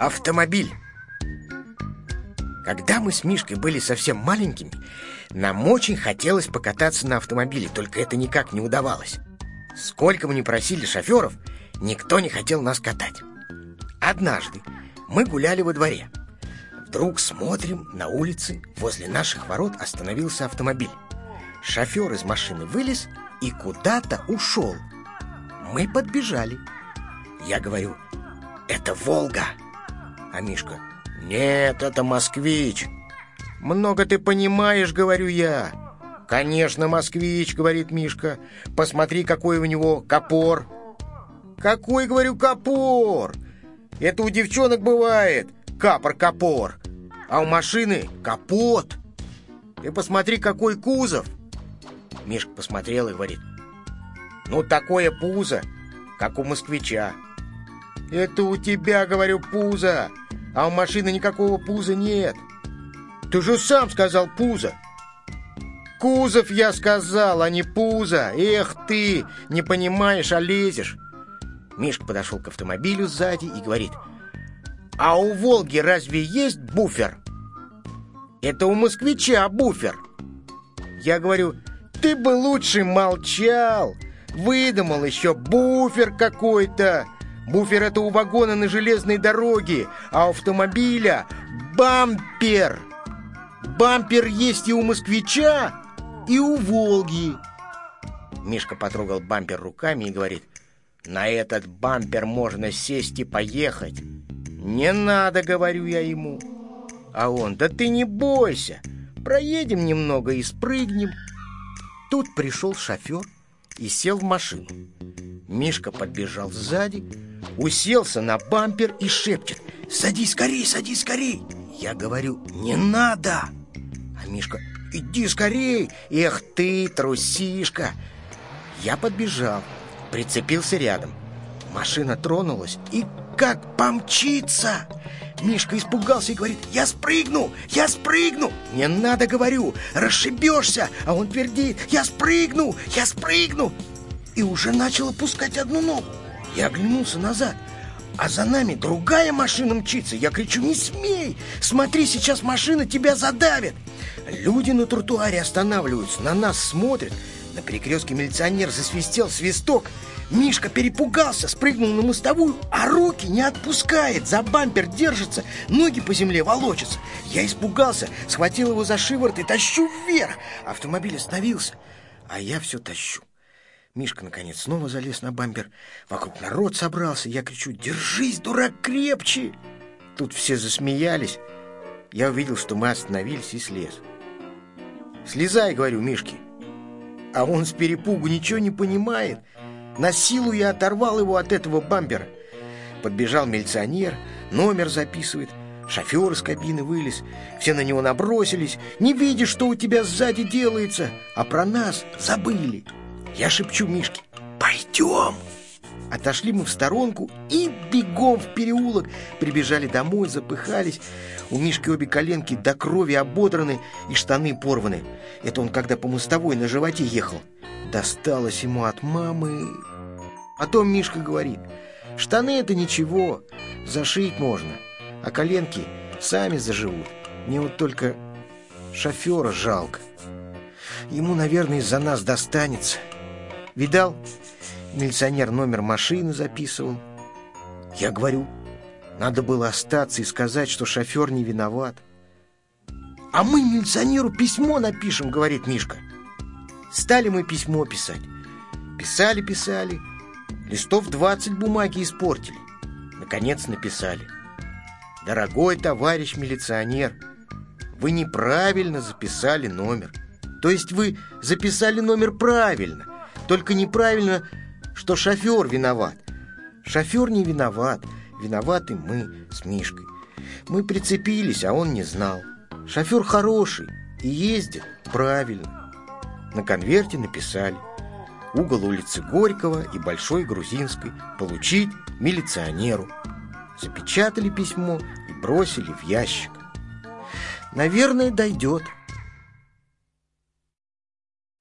Автомобиль. Когда мы с Мишкой были совсем маленькими, нам очень хотелось покататься на автомобиле, только это никак не удавалось. Сколько мы ни просили шоферов, никто не хотел нас катать. Однажды мы гуляли во дворе. Вдруг смотрим, на улице возле наших ворот остановился автомобиль. Шофер из машины вылез и куда-то ушел. Мы подбежали. Я говорю: это «Волга». А Мишка: нет, это «Москвич». Много ты понимаешь, говорю я. Конечно, «Москвич», говорит Мишка. Посмотри, какой у него капор. Какой, говорю, капор? Это у девчонок бывает капор-капор, а у машины капот. Ты посмотри, какой кузов. Мишка посмотрел и говорит: ну, такое пузо, как у «Москвича». Это у тебя, говорю, пузо, а у машины никакого пуза нет. Ты же сам сказал пузо. Кузов я сказал, а не пузо. Эх ты, не понимаешь, а лезешь. Мишка подошел к автомобилю сзади и говорит: а у «Волги» разве есть буфер? Это у «Москвича» буфер. Я говорю: ты бы лучше молчал. Выдумал еще буфер какой-то. Буфер — это у вагона на железной дороге, а у автомобиля бампер. Бампер есть и у «Москвича», и у «Волги». Мишка потрогал бампер руками и говорит: на этот бампер можно сесть и поехать. Не надо, говорю я ему. А он: да ты не бойся, проедем немного и спрыгнем. Тут пришел шофер и сел в машину. Мишка подбежал сзади, уселся на бампер и шепчет: садись скорей, садись скорей. Я говорю: не надо. А Мишка: иди скорей. Эх ты, трусишка. Я подбежал, прицепился рядом. Машина тронулась и как помчится. Мишка испугался и говорит: я спрыгну, я спрыгну. Не надо, говорю, расшибешься. А он твердит: я спрыгну, я спрыгну. И уже начал опускать одну ногу. Я оглянулся назад, а за нами другая машина мчится. Я кричу: не смей, смотри, сейчас машина тебя задавит. Люди на тротуаре останавливаются, на нас смотрят. На перекрестке милиционер засвистел свисток. Мишка перепугался, спрыгнул на мостовую, а руки не отпускает, за бампер держится, ноги по земле волочатся. Я испугался, схватил его за шиворот и тащу вверх. Автомобиль остановился, а я все тащу. Мишка, наконец, снова залез на бампер. Вокруг народ собрался. Я кричу: держись, дурак, крепче. Тут все засмеялись. Я увидел, что мы остановились, и слез. Слезай, говорю Мишке. А он с перепугу ничего не понимает. На силу я оторвал его от этого бампера. Подбежал милиционер, номер записывает. Шофер из кабины вылез. Все на него набросились. Не видишь, что у тебя сзади делается, а про нас забыли. Я шепчу Мишке: пойдем. Отошли мы в сторонку и бегом в переулок. Прибежали домой, запыхались. У Мишки обе коленки до крови ободраны и штаны порваны. Это он когда по мостовой на животе ехал. Досталось ему от мамы. Потом Мишка говорит: штаны — это ничего, зашить можно, а коленки сами заживут. Мне вот только шофера жалко. Ему, наверное, из-за нас достанется. Видал, милиционер номер машины записывал. Я говорю: надо было остаться и сказать, что шофер не виноват. А мы милиционеру письмо напишем, говорит Мишка. Стали мы письмо писать. Писали. Листов 20 бумаги испортили. Наконец написали: дорогой товарищ милиционер, вы неправильно записали номер. То есть вы записали номер правильно, только неправильно, что шофер виноват. Шофер не виноват, виноваты мы с Мишкой. Мы прицепились, а он не знал. Шофер хороший и ездит правильно. На конверте написали: угол улицы Горького и Большой Грузинской, получить милиционеру. Запечатали письмо и бросили в ящик. Наверное, дойдет.